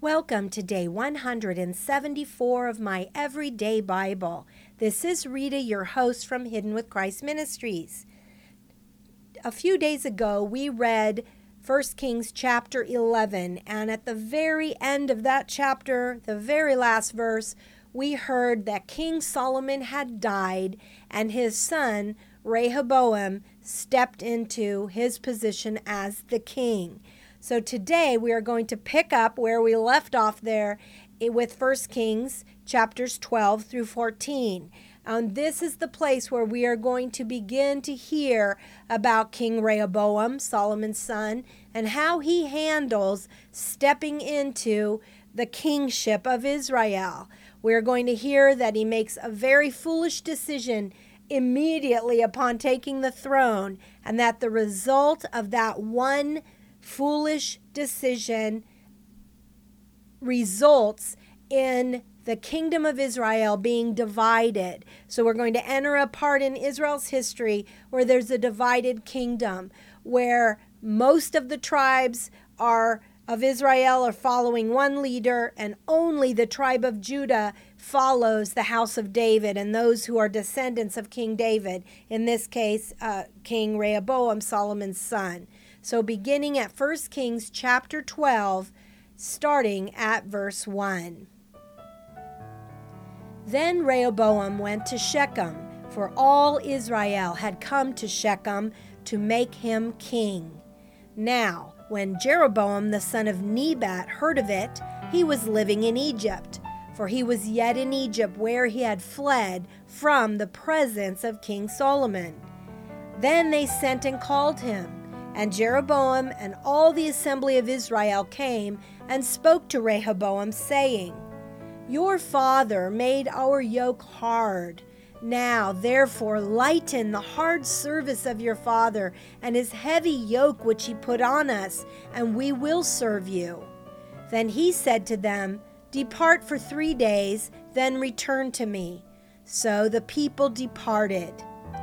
Welcome to day 174 of my Everyday Bible. This is Rita, your host from Hidden with Christ Ministries. A few days ago, we read 1 Kings chapter 11, and at the very end of that chapter, the very last verse, we heard that King Solomon had died and his son Rehoboam stepped into his position as the king. So today we are going to pick up where we left off there with 1 Kings chapters 12 through 14. And this is the place where we are going to begin to hear about King Rehoboam, Solomon's son, and how he handles stepping into the kingship of Israel. We are going to hear that he makes a very foolish decision immediately upon taking the throne, and that the result of that one foolish decision results in the kingdom of Israel being divided. So we're going to enter a part in Israel's history where there's a divided kingdom, where most of the tribes of Israel are following one leader, and only the tribe of Judah follows the house of David and those who are descendants of King David, in this case, King Rehoboam, Solomon's son. So beginning at 1 Kings chapter 12, starting at verse 1. Then Rehoboam went to Shechem, for all Israel had come to Shechem to make him king. Now, when Jeroboam the son of Nebat heard of it, he was living in Egypt, for he was yet in Egypt where he had fled from the presence of King Solomon. Then they sent and called him. And Jeroboam and all the assembly of Israel came and spoke to Rehoboam, saying, Your father made our yoke hard. Now, therefore, lighten the hard service of your father and his heavy yoke which he put on us, and we will serve you. Then he said to them, Depart for 3 days, then return to me. So the people departed.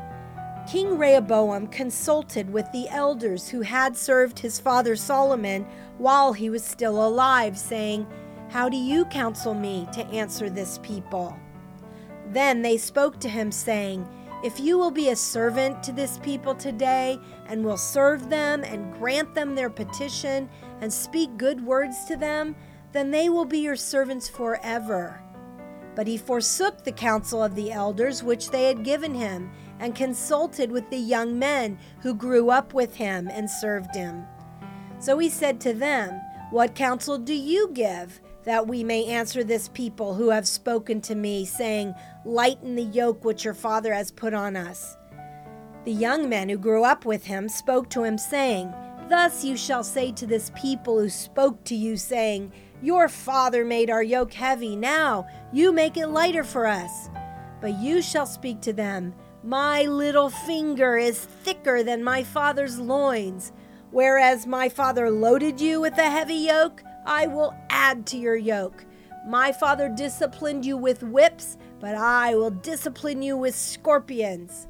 King Rehoboam consulted with the elders who had served his father Solomon while he was still alive, saying, How do you counsel me to answer this people? Then they spoke to him, saying, If you will be a servant to this people today, and will serve them and grant them their petition, and speak good words to them, then they will be your servants forever. But he forsook the counsel of the elders which they had given him, and consulted with the young men who grew up with him and served him. So he said to them, What counsel do you give, that we may answer this people who have spoken to me, saying, Lighten the yoke which your father has put on us? The young men who grew up with him spoke to him, saying, Thus you shall say to this people who spoke to you, saying, Your father made our yoke heavy, now you make it lighter for us. But you shall speak to them, My little finger is thicker than my father's loins. Whereas my father loaded you with a heavy yoke, I will add to your yoke. My father disciplined you with whips, but I will discipline you with scorpions.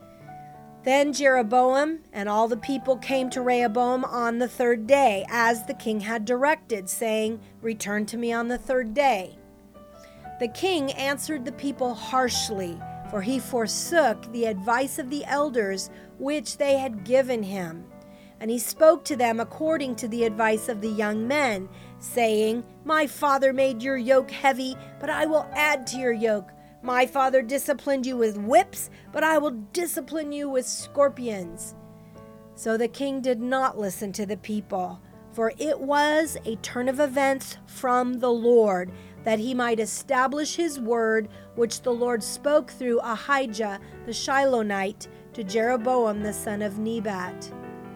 Then Jeroboam and all the people came to Rehoboam on the 3rd day, as the king had directed, saying, Return to me on the 3rd day. The king answered the people harshly, for he forsook the advice of the elders which they had given him. And he spoke to them according to the advice of the young men, saying, My father made your yoke heavy, but I will add to your yoke. My father disciplined you with whips, but I will discipline you with scorpions. So the king did not listen to the people, for it was a turn of events from the Lord, that he might establish his word, which the Lord spoke through Ahijah the Shilonite to Jeroboam the son of Nebat.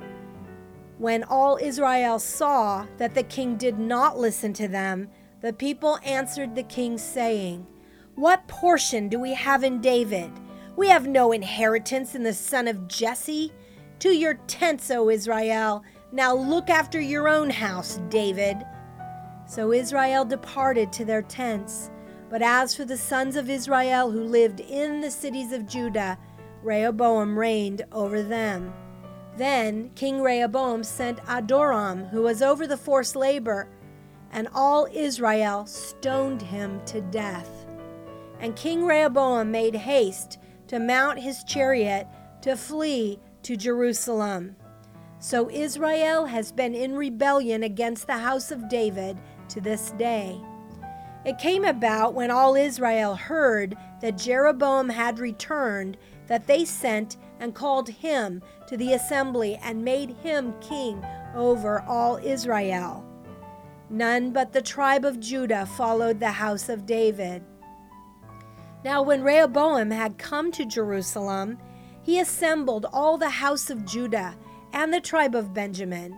When all Israel saw that the king did not listen to them, the people answered the king, saying, What portion do we have in David? We have no inheritance in the son of Jesse. To your tents, O Israel. Now look after your own house, David. So Israel departed to their tents. But as for the sons of Israel who lived in the cities of Judah, Rehoboam reigned over them. Then King Rehoboam sent Adoram, who was over the forced labor, and all Israel stoned him to death. And King Rehoboam made haste to mount his chariot to flee to Jerusalem. So Israel has been in rebellion against the house of David to this day. It came about when all Israel heard that Jeroboam had returned, that they sent and called him to the assembly and made him king over all Israel. None but the tribe of Judah followed the house of David. Now when Rehoboam had come to Jerusalem, he assembled all the house of Judah and the tribe of Benjamin,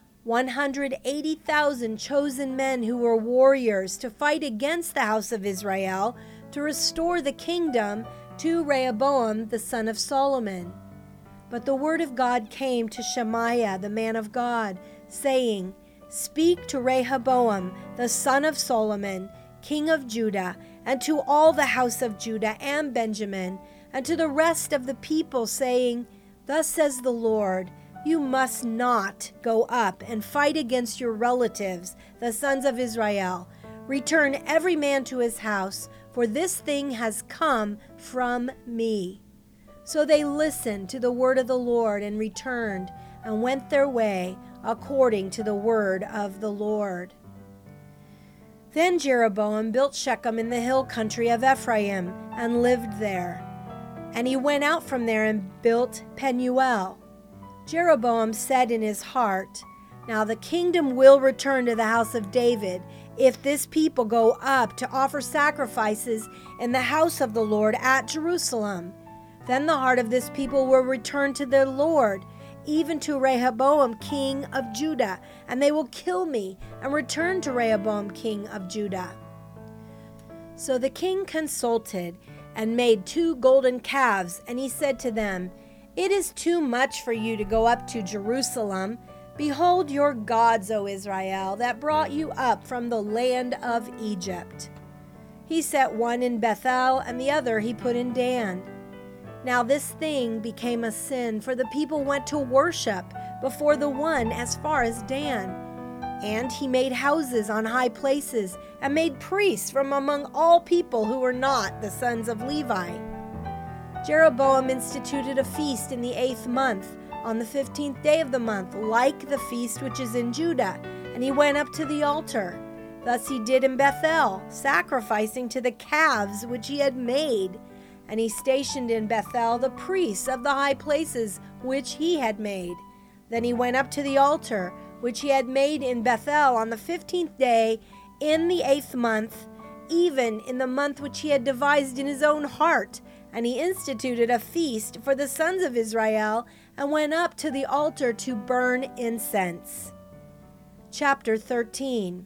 180,000 chosen men who were warriors to fight against the house of Israel to restore the kingdom to Rehoboam the son of Solomon. But the word of God came to Shemaiah the man of God, saying, Speak to Rehoboam the son of Solomon, king of Judah, and to all the house of Judah and Benjamin, and to the rest of the people, saying, Thus says the Lord, you must not go up and fight against your relatives, the sons of Israel. Return every man to his house, for this thing has come from me. So they listened to the word of the Lord and returned and went their way according to the word of the Lord. Then Jeroboam built Shechem in the hill country of Ephraim and lived there. And he went out from there and built Penuel. Jeroboam said in his heart, Now the kingdom will return to the house of David if this people go up to offer sacrifices in the house of the Lord at Jerusalem. Then the heart of this people will return to their Lord, even to Rehoboam king of Judah, and they will kill me and return to Rehoboam king of Judah. So the king consulted and made 2 golden calves, and he said to them, It is too much for you to go up to Jerusalem. Behold your gods, O Israel, that brought you up from the land of Egypt. He set one in Bethel, and the other he put in Dan. Now this thing became a sin, for the people went to worship before the one as far as Dan. And he made houses on high places, and made priests from among all people who were not the sons of Levi. Jeroboam instituted a feast in the 8th month, on the 15th day of the month, like the feast which is in Judah, and he went up to the altar. Thus he did in Bethel, sacrificing to the calves which he had made. And he stationed in Bethel the priests of the high places which he had made. Then he went up to the altar, which he had made in Bethel on the 15th day, in the 8th month, even in the month which he had devised in his own heart. And he instituted a feast for the sons of Israel, and went up to the altar to burn incense. Chapter 13.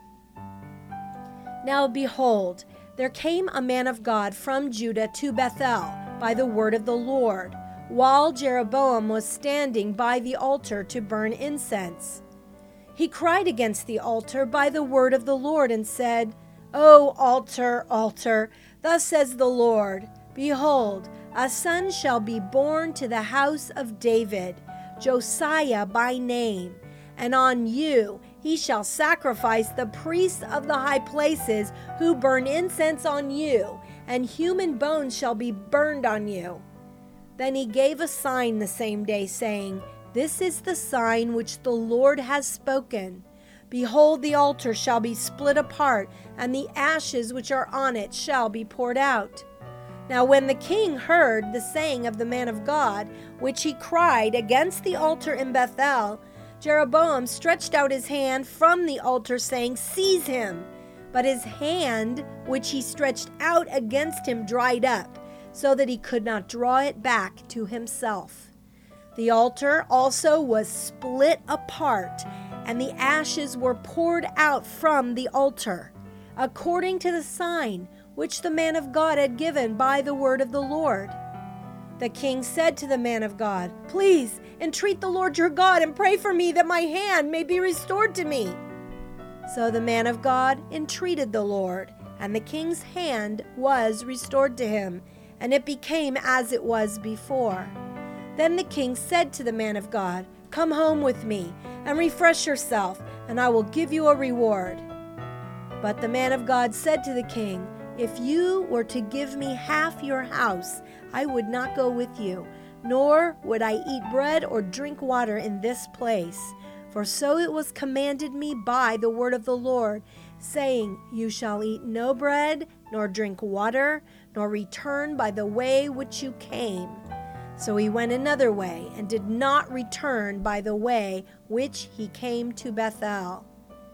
Now behold, there came a man of God from Judah to Bethel by the word of the Lord, while Jeroboam was standing by the altar to burn incense. He cried against the altar by the word of the Lord and said, O altar, altar, thus says the Lord, Behold, a son shall be born to the house of David, Josiah by name, and on you he shall sacrifice the priests of the high places who burn incense on you, and human bones shall be burned on you. Then he gave a sign the same day, saying, This is the sign which the Lord has spoken. Behold, the altar shall be split apart, and the ashes which are on it shall be poured out. Now when the king heard the saying of the man of God, which he cried against the altar in Bethel, Jeroboam stretched out his hand from the altar, saying, Seize him! But his hand, which he stretched out against him, dried up, so that he could not draw it back to himself. The altar also was split apart, and the ashes were poured out from the altar, according to the sign which the man of God had given by the word of the Lord. The king said to the man of God, Please entreat the Lord your God and pray for me that my hand may be restored to me. So the man of God entreated the Lord, and the king's hand was restored to him, and it became as it was before. Then the king said to the man of God, Come home with me and refresh yourself, and I will give you a reward. But the man of God said to the king, "If you were to give me half your house, I would not go with you, nor would I eat bread or drink water in this place. For so it was commanded me by the word of the Lord, saying, You shall eat no bread, nor drink water, nor return by the way which you came." So he went another way, and did not return by the way which he came to Bethel.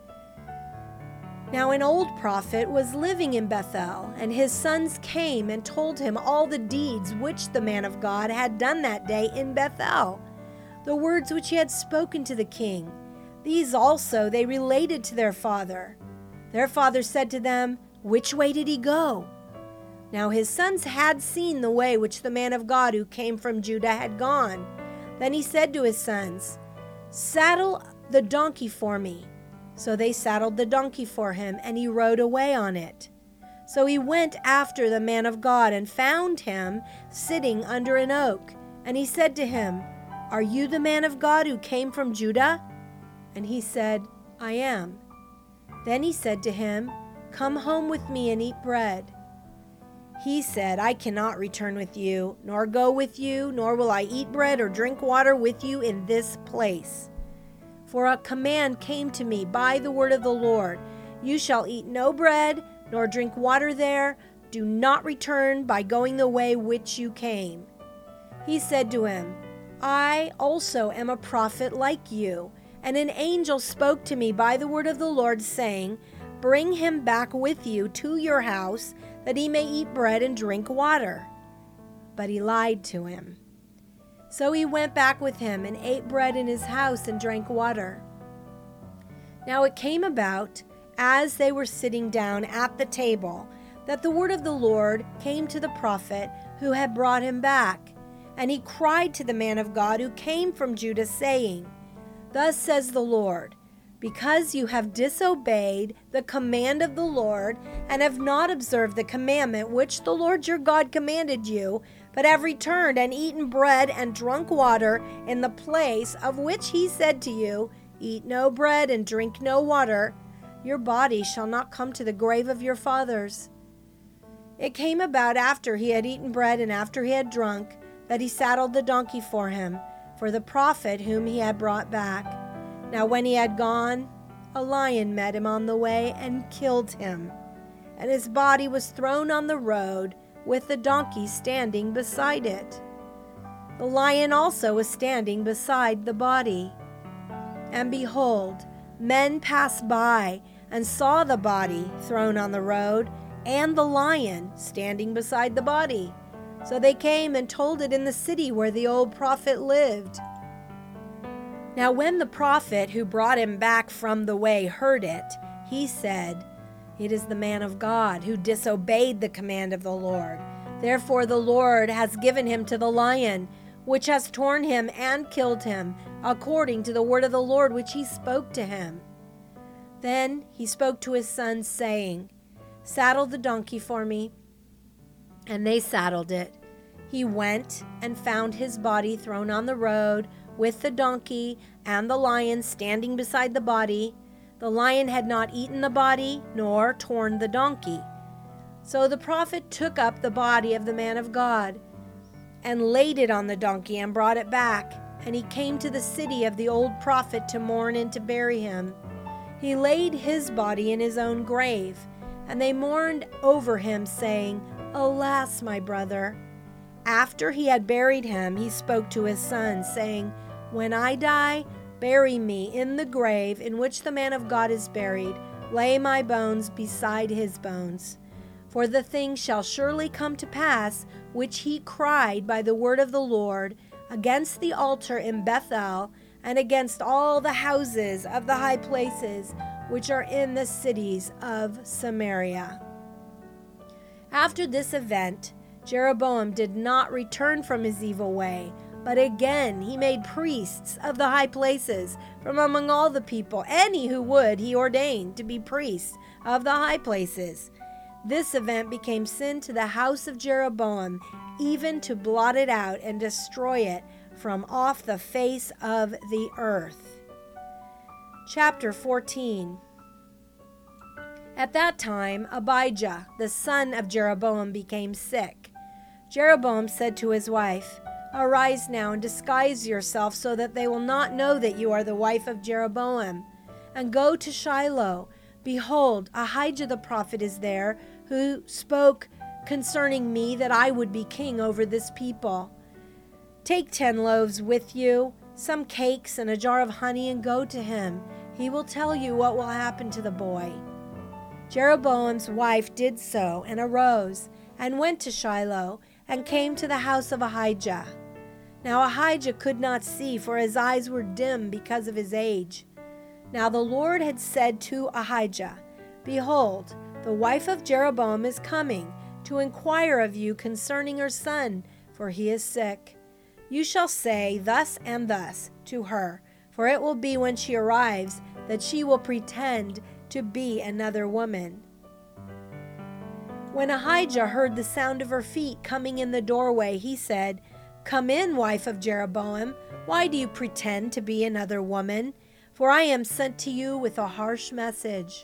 Now an old prophet was living in Bethel, and his sons came and told him all the deeds which the man of God had done that day in Bethel, the words which he had spoken to the king. These also they related to their father. Their father said to them, "Which way did he go?" Now his sons had seen the way which the man of God who came from Judah had gone. Then he said to his sons, "Saddle the donkey for me." So they saddled the donkey for him, and he rode away on it. So he went after the man of God and found him sitting under an oak. And he said to him, "Are you the man of God who came from Judah?" And he said, "I am." Then he said to him, "Come home with me and eat bread." He said, "I cannot return with you, nor go with you, nor will I eat bread or drink water with you in this place. For a command came to me by the word of the Lord, You shall eat no bread, nor drink water there. Do not return by going the way which you came." He said to him, "I also am a prophet like you, and an angel spoke to me by the word of the Lord, saying, Bring him back with you to your house, that he may eat bread and drink water." But he lied to him. So he went back with him and ate bread in his house and drank water. Now it came about, as they were sitting down at the table, that the word of the Lord came to the prophet who had brought him back. And he cried to the man of God who came from Judah, saying, "Thus says the Lord, because you have disobeyed the command of the Lord, and have not observed the commandment which the Lord your God commanded you, but have returned and eaten bread and drunk water in the place of which he said to you, Eat no bread and drink no water, your body shall not come to the grave of your fathers." It came about after he had eaten bread and after he had drunk, that he saddled the donkey for him, for the prophet whom he had brought back. Now when he had gone, a lion met him on the way and killed him, and his body was thrown on the road with the donkey standing beside it. The lion also was standing beside the body. And behold, men passed by and saw the body thrown on the road, and the lion standing beside the body. So they came and told it in the city where the old prophet lived. Now when the prophet who brought him back from the way heard it, he said, "It is the man of God who disobeyed the command of the Lord. Therefore the Lord has given him to the lion, which has torn him and killed him, according to the word of the Lord which he spoke to him." Then he spoke to his sons, saying, "Saddle the donkey for me." And they saddled it. He went and found his body thrown on the road, with the donkey and the lion standing beside the body. The lion had not eaten the body, nor torn the donkey. So the prophet took up the body of the man of God, and laid it on the donkey, and brought it back. And he came to the city of the old prophet to mourn and to bury him. He laid his body in his own grave, and they mourned over him, saying, "Alas, my brother." After he had buried him, he spoke to his son, saying, "When I die, bury me in the grave in which the man of God is buried. Lay my bones beside his bones. For the thing shall surely come to pass, which he cried by the word of the Lord against the altar in Bethel, and against all the houses of the high places which are in the cities of Samaria." After this event, Jeroboam did not return from his evil way, but again he made priests of the high places from among all the people. Any who would he ordained to be priests of the high places. This event became sin to the house of Jeroboam, even to blot it out and destroy it from off the face of the earth. Chapter 14. At that time, Abijah, the son of Jeroboam, became sick. Jeroboam said to his wife, "Arise now and disguise yourself so that they will not know that you are the wife of Jeroboam, and go to Shiloh. Behold, Ahijah the prophet is there, who spoke concerning me that I would be king over this people. Take 10 loaves with you, some cakes, and a jar of honey, and go to him. He will tell you what will happen to the boy." Jeroboam's wife did so, and arose, and went to Shiloh, and came to the house of Ahijah. Now Ahijah could not see, for his eyes were dim because of his age. Now the Lord had said to Ahijah, "Behold, the wife of Jeroboam is coming to inquire of you concerning her son, for he is sick. You shall say thus and thus to her, for it will be when she arrives that she will pretend to be another woman." When Ahijah heard the sound of her feet coming in the doorway, he said, "Come in, wife of Jeroboam. Why do you pretend to be another woman? For I am sent to you with a harsh message.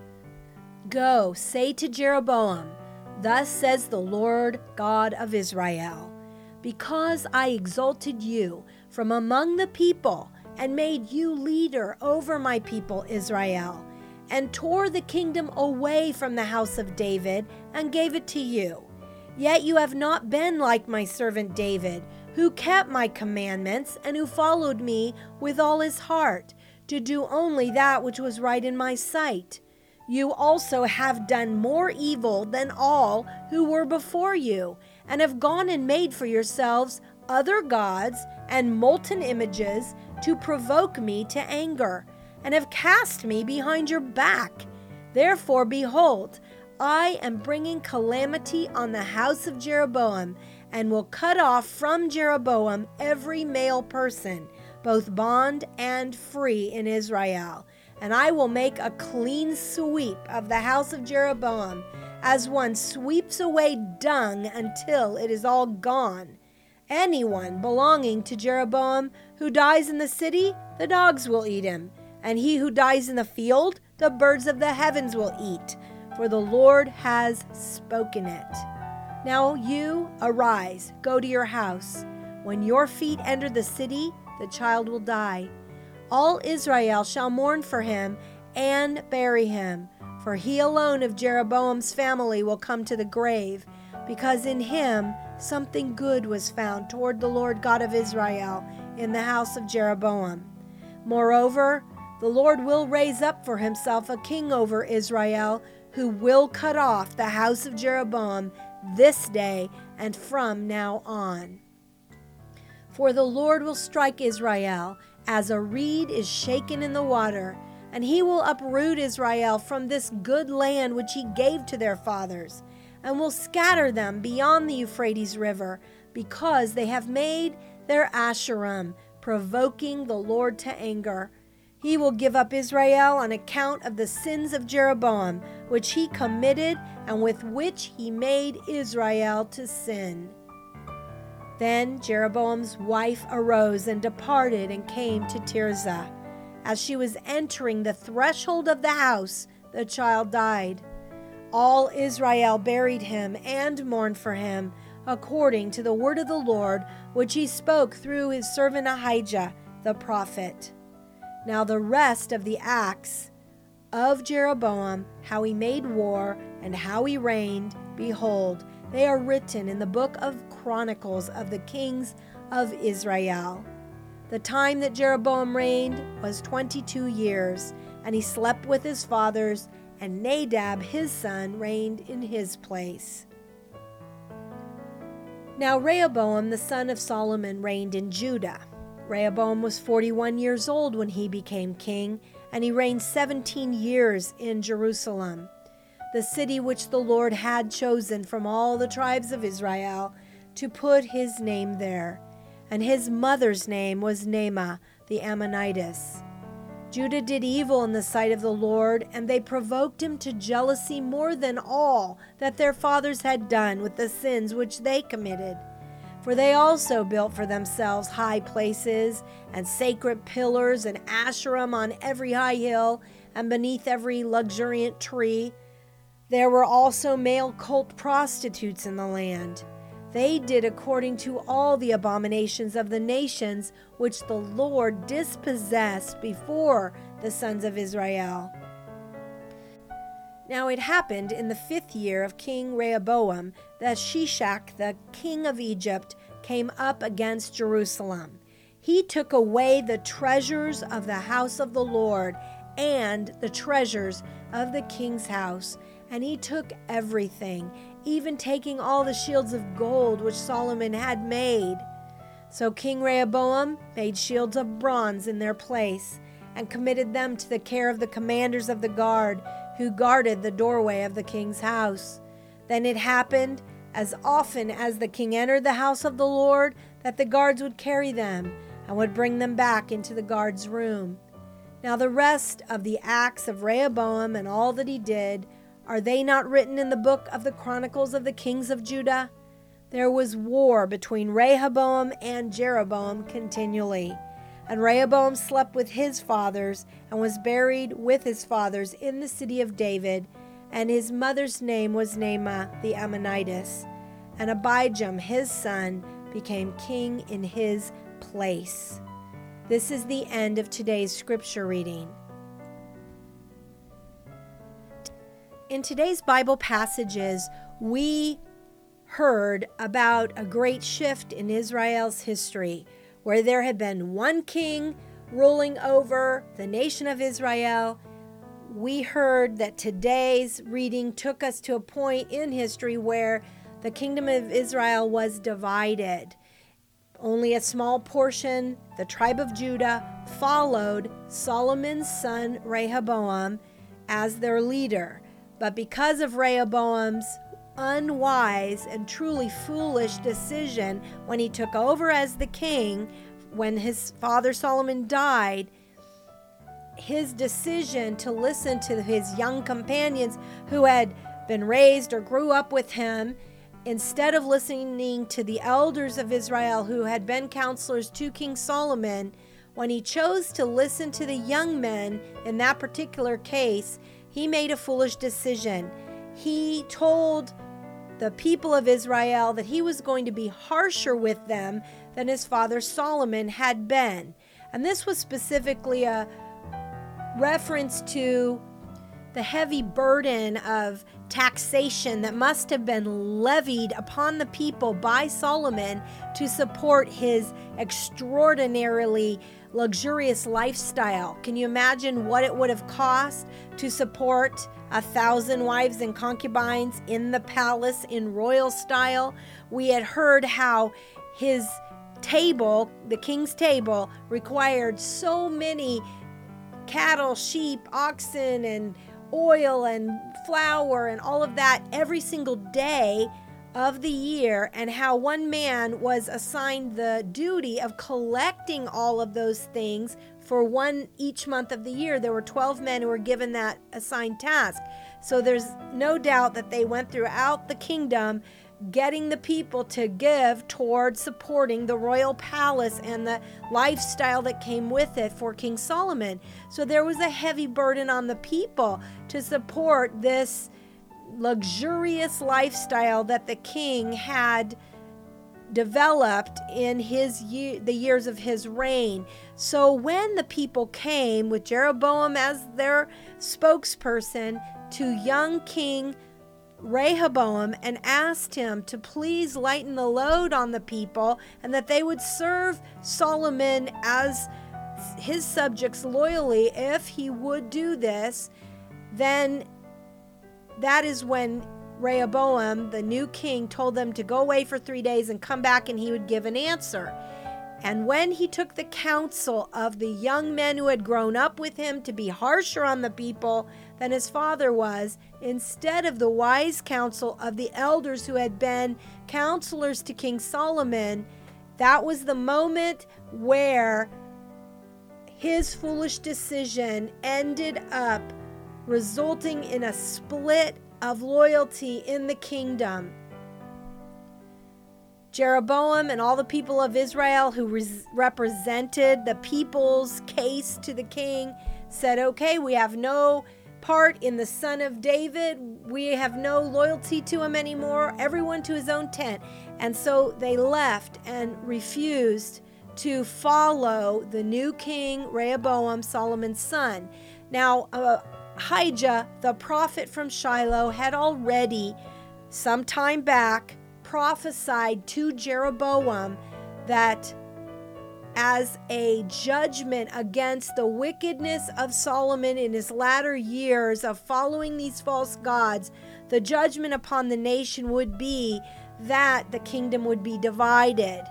Go, say to Jeroboam, thus says the Lord God of Israel, because I exalted you from among the people and made you leader over my people Israel, and tore the kingdom away from the house of David and gave it to you. Yet you have not been like my servant David, who kept my commandments and who followed me with all his heart, to do only that which was right in my sight. You also have done more evil than all who were before you, and have gone and made for yourselves other gods and molten images to provoke me to anger, and have cast me behind your back. Therefore, behold, I am bringing calamity on the house of Jeroboam, and will cut off from Jeroboam every male person, both bond and free in Israel. And I will make a clean sweep of the house of Jeroboam, as one sweeps away dung until it is all gone. Anyone belonging to Jeroboam who dies in the city, the dogs will eat him, and he who dies in the field, the birds of the heavens will eat, for the Lord has spoken it. Now you, arise, go to your house. When your feet enter the city, the child will die. All Israel shall mourn for him and bury him, for he alone of Jeroboam's family will come to the grave, because in him something good was found toward the Lord God of Israel in the house of Jeroboam. Moreover, the Lord will raise up for himself a king over Israel, who will cut off the house of Jeroboam this day and from now on. For the Lord will strike Israel as a reed is shaken in the water, and he will uproot Israel from this good land which he gave to their fathers, and will scatter them beyond the Euphrates River, because they have made their Asherim, provoking the Lord to anger. He will give up Israel on account of the sins of Jeroboam, which he committed and with which he made Israel to sin. Then Jeroboam's wife arose and departed and came to Tirzah. As she was entering the threshold of the house, the child died. All Israel buried him and mourned for him, according to the word of the Lord, which he spoke through his servant Ahijah the prophet. Now the rest of the acts of Jeroboam, how he made war and how he reigned, behold, they are written in the book of Chronicles of the kings of Israel. The time that Jeroboam reigned was 22 years, and he slept with his fathers, and Nadab his son reigned in his place. Now Rehoboam the son of Solomon reigned in Judah. Rehoboam was 41 years old when he became king, and he reigned 17 years in Jerusalem, the city which the Lord had chosen from all the tribes of Israel to put his name there. And his mother's name was Naamah the Ammonitess. Judah did evil in the sight of the Lord, and they provoked him to jealousy more than all that their fathers had done with the sins which they committed. For they also built for themselves high places and sacred pillars and Asherim on every high hill, and beneath every luxuriant tree. There were also male cult prostitutes in the land. They did according to all the abominations of the nations which the Lord dispossessed before the sons of Israel. Now it happened in the 5th year of King Rehoboam that Shishak, the king of Egypt, came up against Jerusalem. He took away the treasures of the house of the Lord and the treasures of the king's house, and he took everything, even taking all the shields of gold which Solomon had made. So King Rehoboam made shields of bronze in their place, and committed them to the care of the commanders of the guard, who guarded the doorway of the king's house. Then it happened, as often as the king entered the house of the Lord, that the guards would carry them, and would bring them back into the guard's room. Now the rest of the acts of Rehoboam and all that he did, are they not written in the book of the Chronicles of the kings of Judah? There was war between Rehoboam and Jeroboam continually. And Rehoboam slept with his fathers, and was buried with his fathers in the city of David, and his mother's name was Naamah the Ammonitess. And Abijam his son became king in his place. This is the end of today's scripture reading. In today's Bible passages, we heard about a great shift in Israel's history, where there had been one king ruling over the nation of Israel. We heard that today's reading took us to a point in history where the kingdom of Israel was divided. Only a small portion, the tribe of Judah, followed Solomon's son Rehoboam as their leader. But because of Rehoboam's unwise and truly foolish decision when he took over as the king, when his father Solomon died, his decision to listen to his young companions who had been raised or grew up with him, instead of listening to the elders of Israel who had been counselors to King Solomon, when he chose to listen to the young men in that particular case, he made a foolish decision. He told the people of Israel that he was going to be harsher with them than his father Solomon had been. And this was specifically a reference to the heavy burden of taxation that must have been levied upon the people by Solomon to support his extraordinarily luxurious lifestyle. Can you imagine what it would have cost to support 1,000 wives and concubines in the palace in royal style? We had heard how his table, the king's table, required so many cattle, sheep, oxen, and oil and flour and all of that every single day of the year, and how one man was assigned the duty of collecting all of those things for one each month of the year. There were 12 men who were given that assigned task. So there's no doubt that they went throughout the kingdom getting the people to give towards supporting the royal palace and the lifestyle that came with it for King Solomon. So there was a heavy burden on the people to support this luxurious lifestyle that the king had developed in the years of his reign. So when the people came with Jeroboam as their spokesperson to young King Rehoboam and asked him to please lighten the load on the people and that they would serve Solomon as his subjects loyally if he would do this, then that is when Rehoboam, the new king, told them to go away for 3 days and come back and he would give an answer. And when he took the counsel of the young men who had grown up with him to be harsher on the people than his father was, instead of the wise counsel of the elders who had been counselors to King Solomon, that was the moment where his foolish decision ended up resulting in a split of loyalty in the kingdom. Jeroboam and all the people of Israel who represented the people's case to the king said, okay, we have no part in the son of David. We have no loyalty to him anymore. Everyone to his own tent. And so they left and refused to follow the new king, Rehoboam, Solomon's son. Now, Ahijah, the prophet from Shiloh, had already, some time back, prophesied to Jeroboam that as a judgment against the wickedness of Solomon in his latter years of following these false gods, the judgment upon the nation would be that the kingdom would be divided.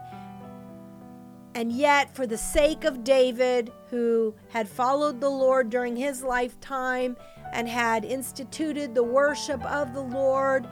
And yet, for the sake of David, who had followed the Lord during his lifetime and had instituted the worship of the Lord,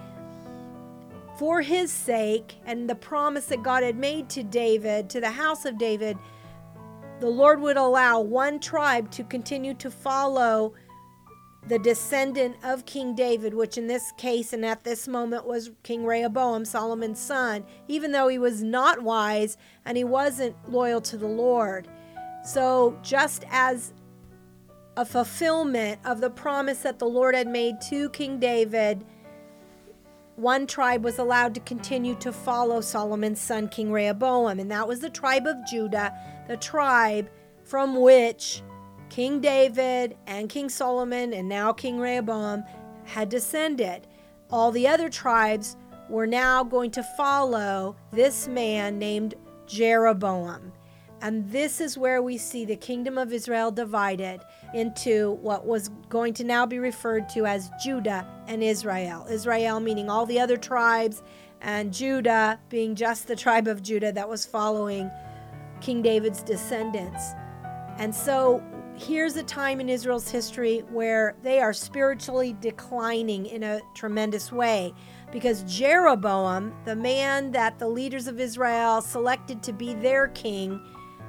for his sake and the promise that God had made to David, to the house of David, the Lord would allow one tribe to continue to follow the descendant of King David, which in this case and at this moment was King Rehoboam, Solomon's son, even though he was not wise and he wasn't loyal to the Lord. So just as a fulfillment of the promise that the Lord had made to King David, one tribe was allowed to continue to follow Solomon's son, King Rehoboam, and that was the tribe of Judah, the tribe from which King David and King Solomon and now King Rehoboam had descended. All the other tribes were now going to follow this man named Jeroboam. And this is where we see the kingdom of Israel divided into what was going to now be referred to as Judah and Israel. Israel meaning all the other tribes, and Judah being just the tribe of Judah that was following King David's descendants. And so here's a time in Israel's history where they are spiritually declining in a tremendous way, because Jeroboam, the man that the leaders of Israel selected to be their king,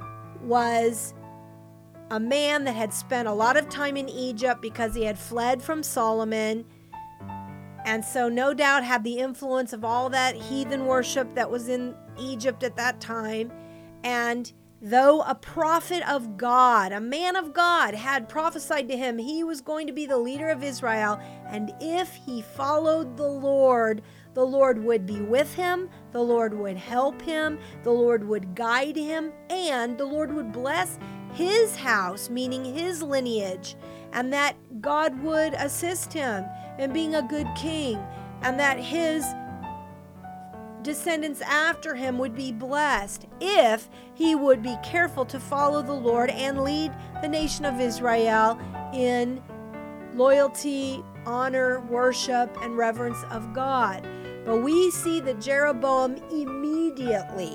was a man that had spent a lot of time in Egypt because he had fled from Solomon, and so no doubt had the influence of all that heathen worship that was in Egypt at that time. And though a prophet of God, a man of God, had prophesied to him he was going to be the leader of Israel, and if he followed the Lord would be with him, the Lord would help him, the Lord would guide him, and the Lord would bless his house, meaning his lineage, and that God would assist him in being a good king, and that his descendants after him would be blessed if he would be careful to follow the Lord and lead the nation of Israel in loyalty, honor, worship, and reverence of God. But we see that Jeroboam immediately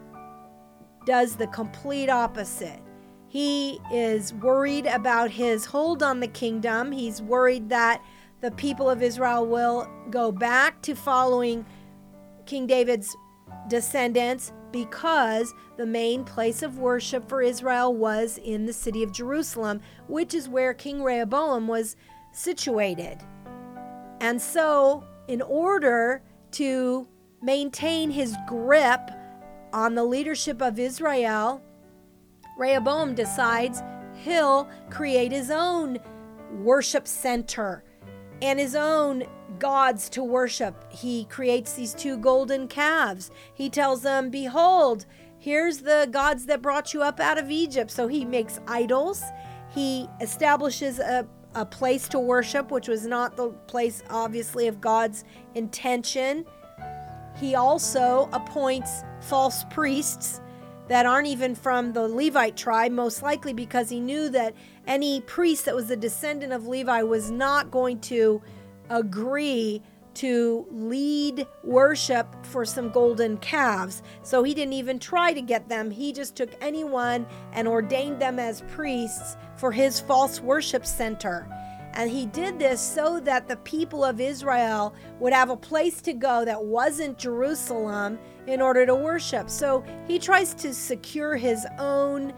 does the complete opposite. He is worried about his hold on the kingdom. He's worried that the people of Israel will go back to following King David's descendants, because the main place of worship for Israel was in the city of Jerusalem, which is where King Rehoboam was situated. And so, in order to maintain his grip on the leadership of Israel, Rehoboam decides he'll create his own worship center and his own gods to worship. He creates these 2 golden calves. He tells them, behold, here's the gods that brought you up out of Egypt. So he makes idols. He establishes a place to worship, which was not the place, obviously, of God's intention. He also appoints false priests that aren't even from the Levite tribe, most likely because he knew that any priest that was a descendant of Levi was not going to agree to lead worship for some golden calves. So he didn't even try to get them. He just took anyone and ordained them as priests for his false worship center. And he did this so that the people of Israel would have a place to go that wasn't Jerusalem in order to worship. So he tries to secure his own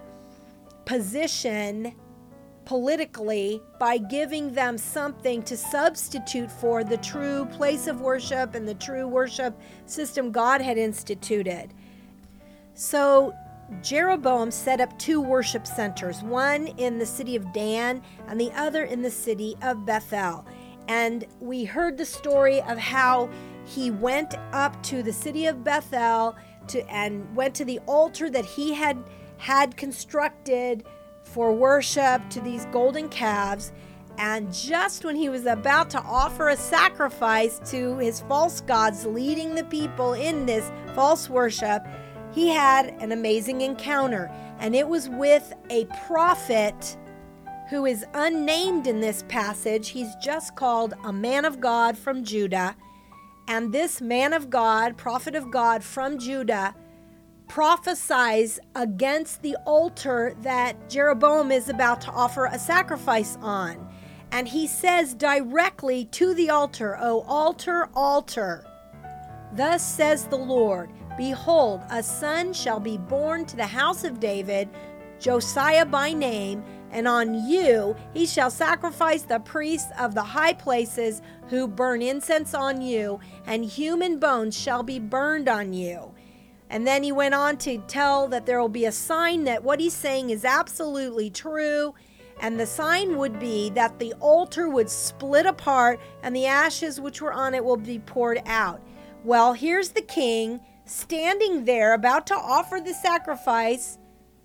position politically by giving them something to substitute for the true place of worship and the true worship system God had instituted. So Jeroboam set up 2 worship centers, one in the city of Dan and the other in the city of Bethel. And we heard the story of how he went up to the city of Bethel and went to the altar that he had constructed for worship to these golden calves. And just when he was about to offer a sacrifice to his false gods, leading the people in this false worship, he had an amazing encounter. And it was with a prophet who is unnamed in this passage. He's just called a man of God from Judah. And this man of God, prophet of God from Judah, prophesies against the altar that Jeroboam is about to offer a sacrifice on. And he says directly to the altar, "O altar, altar, thus says the Lord, behold, a son shall be born to the house of David, Josiah by name, and on you he shall sacrifice the priests of the high places who burn incense on you, and human bones shall be burned on you." And then he went on to tell that there will be a sign that what he's saying is absolutely true. And the sign would be that the altar would split apart and the ashes which were on it will be poured out. Well, here's the king standing there about to offer the sacrifice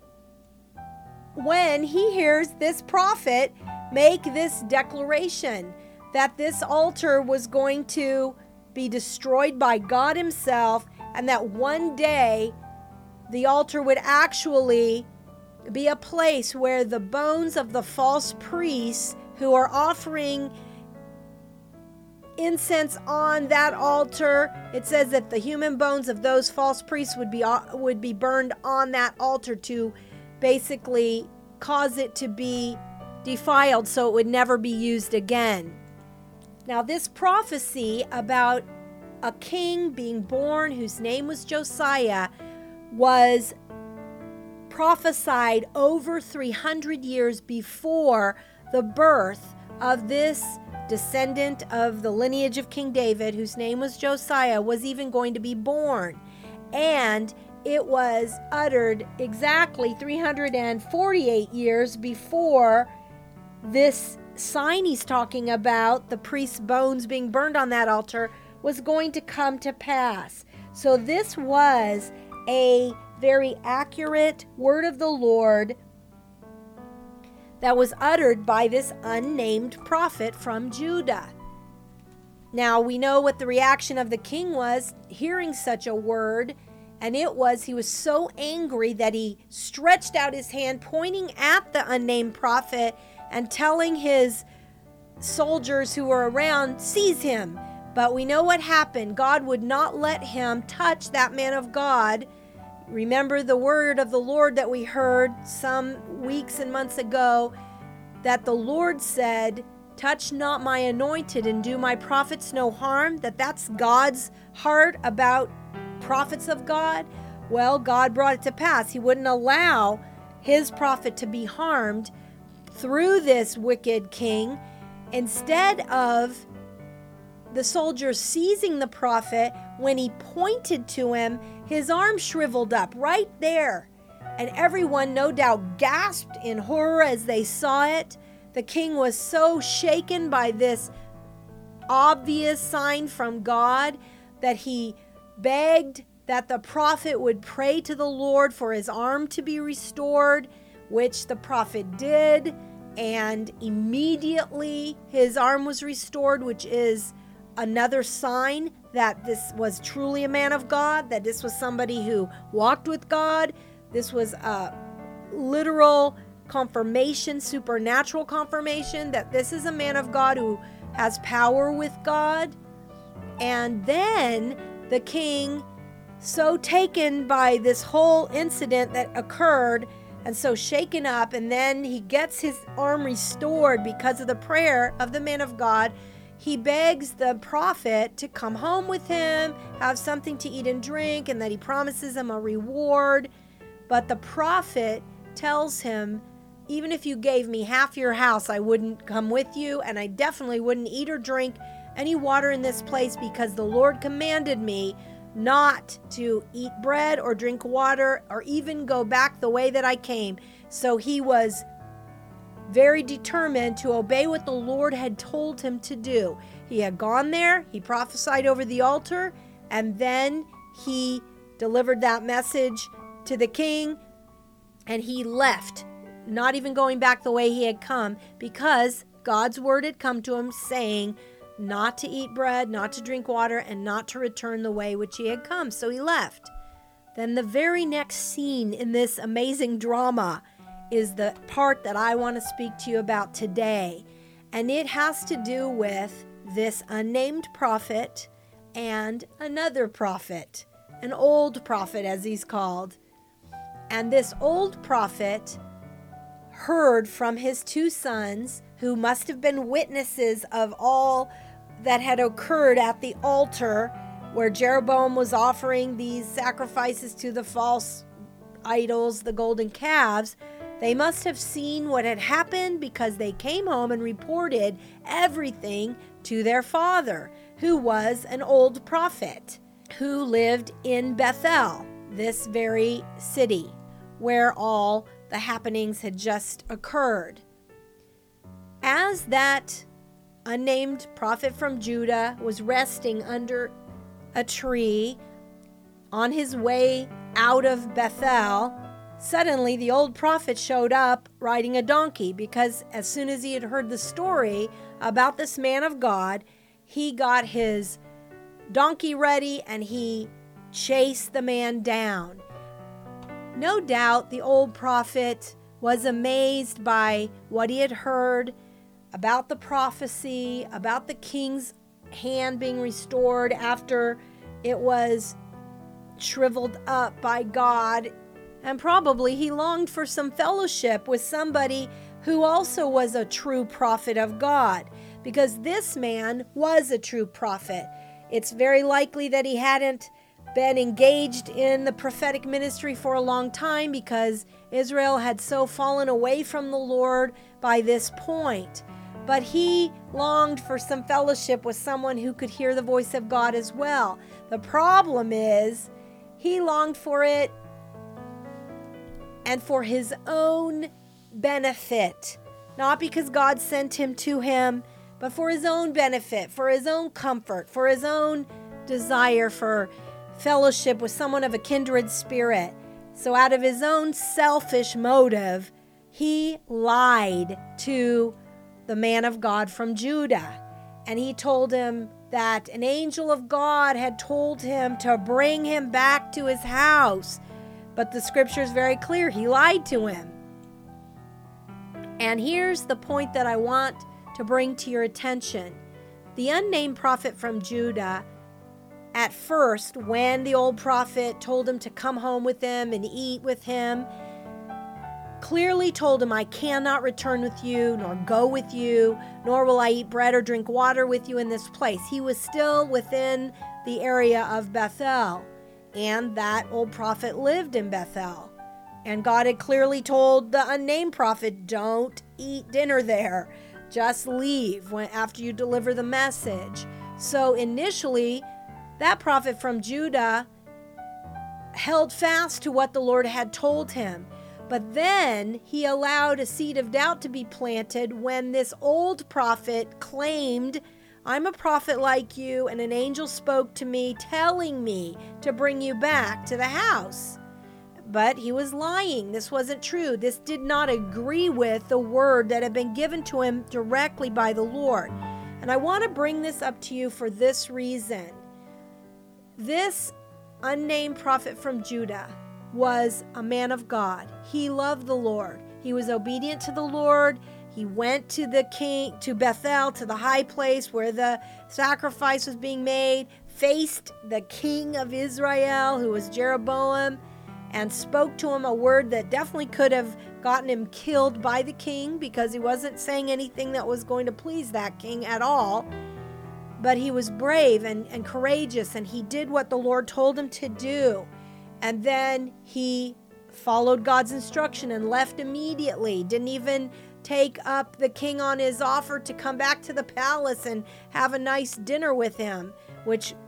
when he hears this prophet make this declaration that this altar was going to be destroyed by God himself, and that one day the altar would actually be a place where the bones of the false priests who are offering incense on that altar, it says that the human bones of those false priests would be burned on that altar to basically cause it to be defiled so it would never be used again. Now, this prophecy about a king being born whose name was Josiah was prophesied over 300 years before the birth of this descendant of the lineage of King David, whose name was Josiah, was even going to be born. And it was uttered exactly 348 years before this sign he's talking about, the priest's bones being burned on that altar, was going to come to pass. So this was a very accurate word of the Lord that was uttered by this unnamed prophet from Judah. Now we know what the reaction of the king was hearing such a word, and he was so angry that he stretched out his hand pointing at the unnamed prophet and telling his soldiers who were around, "Seize him." But we know what happened. God would not let him touch that man of God. Remember the word of the Lord that we heard some weeks and months ago, that the Lord said, "Touch not my anointed and do my prophets no harm," that's God's heart about prophets of God. Well, God brought it to pass. He wouldn't allow his prophet to be harmed through this wicked king. Instead of the soldiers seizing the prophet, when he pointed to him, his arm shriveled up right there. And everyone, no doubt, gasped in horror as they saw it. The king was so shaken by this obvious sign from God that he begged that the prophet would pray to the Lord for his arm to be restored, which the prophet did. And immediately his arm was restored, which is another sign that this was truly a man of God, that this was somebody who walked with God. This was a literal confirmation, supernatural confirmation that this is a man of God who has power with God. And then the king, so taken by this whole incident that occurred and so shaken up, and then he gets his arm restored because of the prayer of the man of God. He begs the prophet to come home with him, have something to eat and drink, and that he promises him a reward. But the prophet tells him, "Even if you gave me half your house, I wouldn't come with you, and I definitely wouldn't eat or drink any water in this place, because the Lord commanded me not to eat bread or drink water or even go back the way that I came. So he was very determined to obey what the Lord had told him to do. He had gone there, he prophesied over the altar, and then he delivered that message to the king, and he left, not even going back the way he had come, because God's word had come to him saying not to eat bread, not to drink water, and not to return the way which he had come. So he left. Then the very next scene in this amazing drama is the part that I want to speak to you about today. And it has to do with this unnamed prophet and another prophet, an old prophet as he's called. And this old prophet heard from his two sons, who must have been witnesses of all that had occurred at the altar where Jeroboam was offering these sacrifices to the false idols, the golden calves. They must have seen what had happened, because they came home and reported everything to their father, who was an old prophet who lived in Bethel, this very city where all the happenings had just occurred. As that unnamed prophet from Judah was resting under a tree on his way out of Bethel, suddenly the old prophet showed up riding a donkey, because as soon as he had heard the story about this man of God, he got his donkey ready and he chased the man down. No doubt the old prophet was amazed by what he had heard about the prophecy, about the king's hand being restored after it was shriveled up by God. And probably he longed for some fellowship with somebody who also was a true prophet of God, because this man was a true prophet. It's very likely that he hadn't been engaged in the prophetic ministry for a long time, because Israel had so fallen away from the Lord by this point. But he longed for some fellowship with someone who could hear the voice of God as well. The problem is, he longed for it and for his own benefit. Not because God sent him to him, but for his own benefit, for his own comfort, for his own desire for fellowship with someone of a kindred spirit. So out of his own selfish motive, he lied to the man of God from Judah. And he told him that an angel of God had told him to bring him back to his house. But the scripture is very clear. He lied to him. And here's the point that I want to bring to your attention. The unnamed prophet from Judah, at first, when the old prophet told him to come home with him and eat with him, clearly told him, I cannot return with you, nor go with you, nor will I eat bread or drink water with you in this place. He was still within the area of Bethel, and that old prophet lived in Bethel. And God had clearly told the unnamed prophet, don't eat dinner there. Just leave after you deliver the message. So initially, that prophet from Judah held fast to what the Lord had told him. But then he allowed a seed of doubt to be planted when this old prophet claimed, I'm a prophet like you, and an angel spoke to me telling me to bring you back to the house. But he was lying. This wasn't true. This did not agree with the word that had been given to him directly by the Lord. And I want to bring this up to you for this reason. This unnamed prophet from Judah was a man of God. He loved the Lord. He was obedient to the Lord. He went to the king, to Bethel, to the high place where the sacrifice was being made, faced the king of Israel, who was Jeroboam, and spoke to him a word that definitely could have gotten him killed by the king, because he wasn't saying anything that was going to please that king at all. But he was brave and courageous, and he did what the Lord told him to do. And then he followed God's instruction and left immediately. Didn't even take up the king on his offer to come back to the palace and have a nice dinner with him, which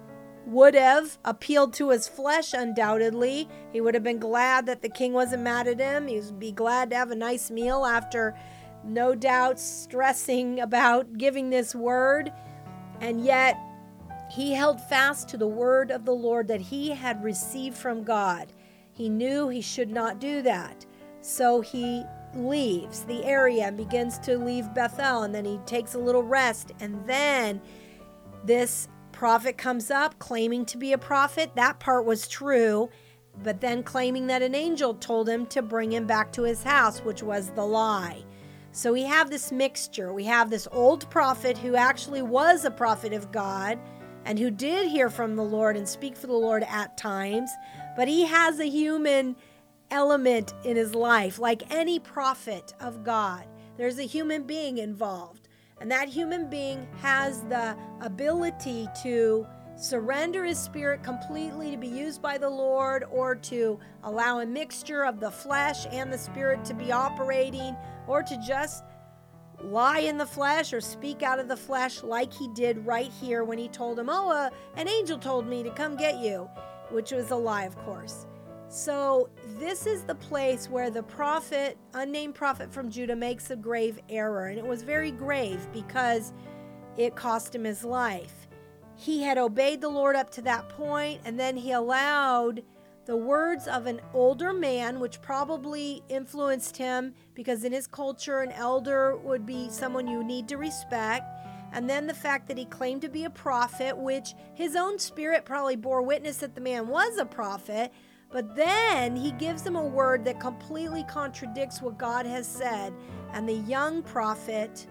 would have appealed to his flesh, undoubtedly. He would have been glad that the king wasn't mad at him. He would be glad to have a nice meal after, no doubt, stressing about giving this word. And yet, he held fast to the word of the Lord that he had received from God. He knew he should not do that. So he leaves the area and begins to leave Bethel, and then he takes a little rest. And then this prophet comes up claiming to be a prophet. That part was true, but then claiming that an angel told him to bring him back to his house, which was the lie. So we have this mixture. We have this old prophet who actually was a prophet of God and who did hear from the Lord and speak for the Lord at times, but he has a human element in his life. Like any prophet of God, there's a human being involved, and that human being has the ability to surrender his spirit completely to be used by the Lord, or to allow a mixture of the flesh and the spirit to be operating, or to just lie in the flesh or speak out of the flesh, like he did right here when he told him, an angel told me to come get you, which was a lie, of course. So this is the place where the prophet, unnamed prophet from Judah, makes a grave error. And it was very grave because it cost him his life. He had obeyed the Lord up to that point, and then he allowed the words of an older man, which probably influenced him, because in his culture, an elder would be someone you need to respect. And then the fact that he claimed to be a prophet, which his own spirit probably bore witness that the man was a prophet. But then he gives him a word that completely contradicts what God has said. And the young prophet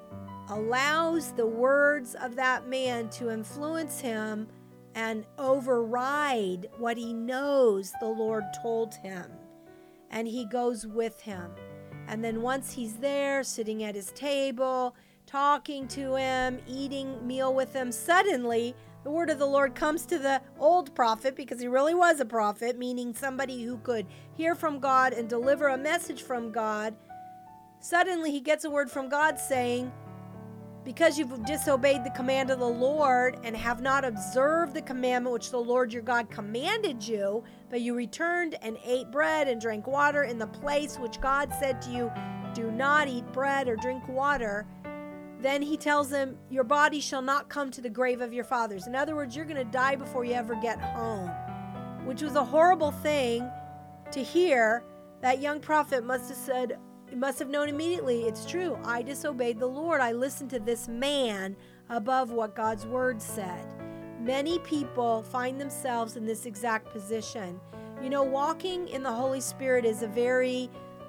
allows the words of that man to influence him and override what he knows the Lord told him. And he goes with him. And then once he's there, sitting at his table, talking to him, eating meal with him, suddenly the word of the Lord comes to the old prophet, because he really was a prophet, meaning somebody who could hear from God and deliver a message from God. Suddenly he gets a word from God saying, because you've disobeyed the command of the Lord and have not observed the commandment which the Lord your God commanded you, but you returned and ate bread and drank water in the place which God said to you, do not eat bread or drink water. Then he tells him, your body shall not come to the grave of your fathers. In other words, you're going to die before you ever get home, which was a horrible thing to hear. That young prophet must have known immediately, it's true. I disobeyed the Lord. I listened to this man above what God's word said. Many people find themselves in this exact position. You know, walking in the Holy Spirit is a very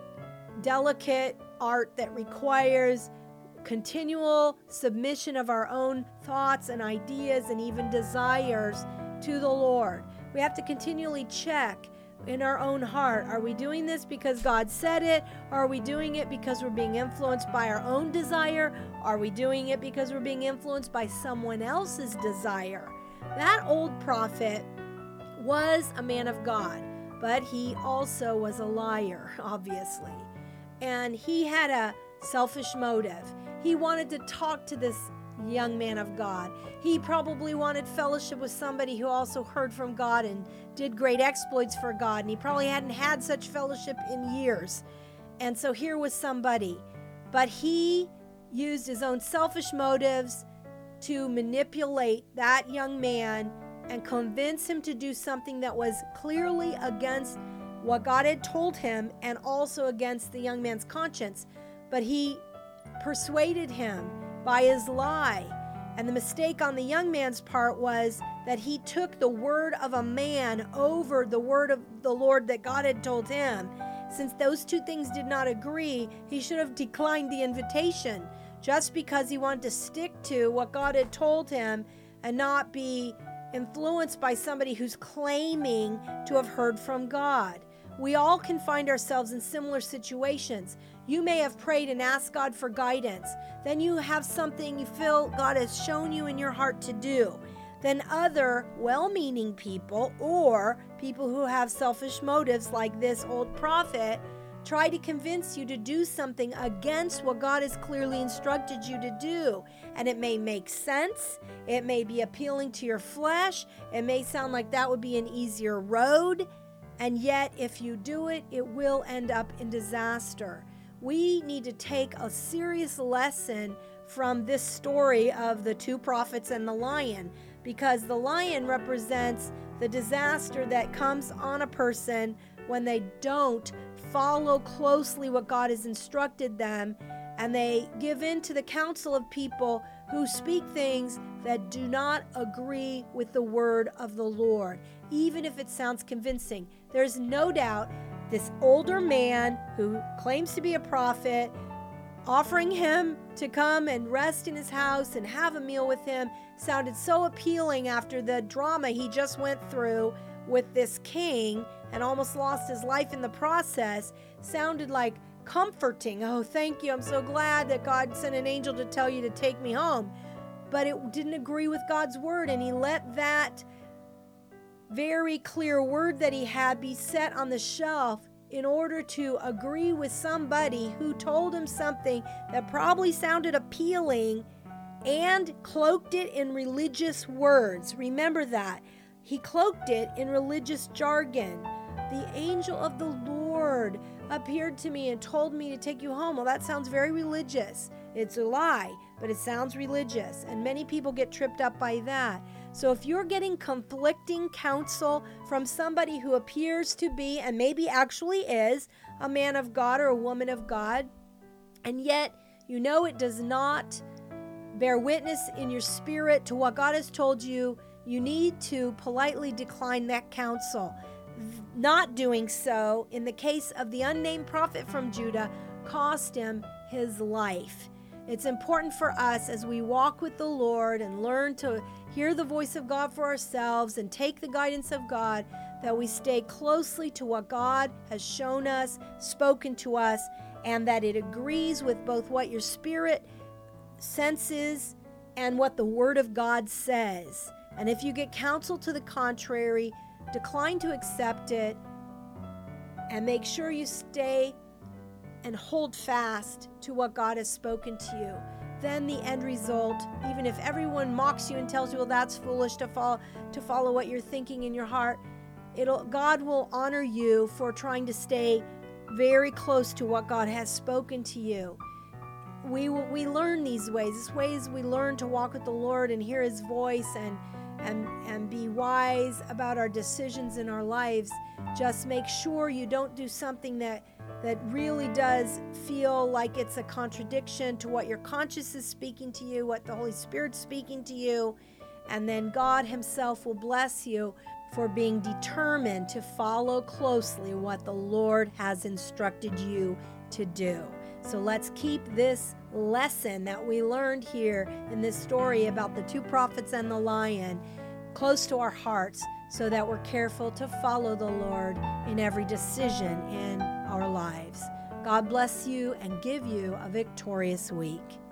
delicate art that requires continual submission of our own thoughts and ideas and even desires to the Lord. We have to continually check in our own heart. Are we doing this because God said it? Or are we doing it because we're being influenced by our own desire? Are we doing it because we're being influenced by someone else's desire? That old prophet was a man of God, but he also was a liar, obviously. And he had a selfish motive. He wanted to talk to this young man of God. He probably wanted fellowship with somebody who also heard from God and did great exploits for God. And he probably hadn't had such fellowship in years. And so here was somebody. But he used his own selfish motives to manipulate that young man and convince him to do something that was clearly against what God had told him and also against the young man's conscience. But he persuaded him by his lie. And the mistake on the young man's part was that he took the word of a man over the word of the Lord that God had told him. Since those two things did not agree, he should have declined the invitation just because he wanted to stick to what God had told him and not be influenced by somebody who's claiming to have heard from God. We all can find ourselves in similar situations. You may have prayed and asked God for guidance. Then you have something you feel God has shown you in your heart to do. Then other well-meaning people or people who have selfish motives like this old prophet try to convince you to do something against what God has clearly instructed you to do. And it may make sense. It may be appealing to your flesh. It may sound like that would be an easier road. And yet, if you do it, it will end up in disaster. We need to take a serious lesson from this story of the two prophets and the lion, because the lion represents the disaster that comes on a person when they don't follow closely what God has instructed them, and they give in to the counsel of people who speak things that do not agree with the word of the Lord, even if it sounds convincing. There's no doubt this older man who claims to be a prophet, offering him to come and rest in his house and have a meal with him, sounded so appealing after the drama he just went through with this king and almost lost his life in the process. Sounded like comforting. Oh, thank you. I'm so glad that God sent an angel to tell you to take me home. But it didn't agree with God's word, and he let that very clear word that he had be set on the shelf in order to agree with somebody who told him something that probably sounded appealing and cloaked it in religious words. Remember that. He cloaked it in religious jargon. The angel of the Lord appeared to me and told me to take you home. Well, that sounds very religious. It's a lie, but it sounds religious. And many people get tripped up by that. So if you're getting conflicting counsel from somebody who appears to be, and maybe actually is, a man of God or a woman of God, and yet you know it does not bear witness in your spirit to what God has told you, you need to politely decline that counsel. Not doing so, in the case of the unnamed prophet from Judah, cost him his life. It's important for us as we walk with the Lord and learn to hear the voice of God for ourselves and take the guidance of God, that we stay closely to what God has shown us, spoken to us, and that it agrees with both what your spirit senses and what the Word of God says. And if you get counsel to the contrary, decline to accept it, and make sure you stay and hold fast to what God has spoken to you. Then the end result, even if everyone mocks you and tells you, well, that's foolish to follow what you're thinking in your heart, God will honor you for trying to stay very close to what God has spoken to you. We learn these ways we learn to walk with the Lord and hear his voice and be wise about our decisions in our lives. Just make sure you don't do something that really does feel like it's a contradiction to what your conscience is speaking to you, what the Holy Spirit's speaking to you, and then God himself will bless you for being determined to follow closely what the Lord has instructed you to do. So let's keep this lesson that we learned here in this story about the two prophets and the lion close to our hearts, so that we're careful to follow the Lord in every decision in our lives. God bless you and give you a victorious week.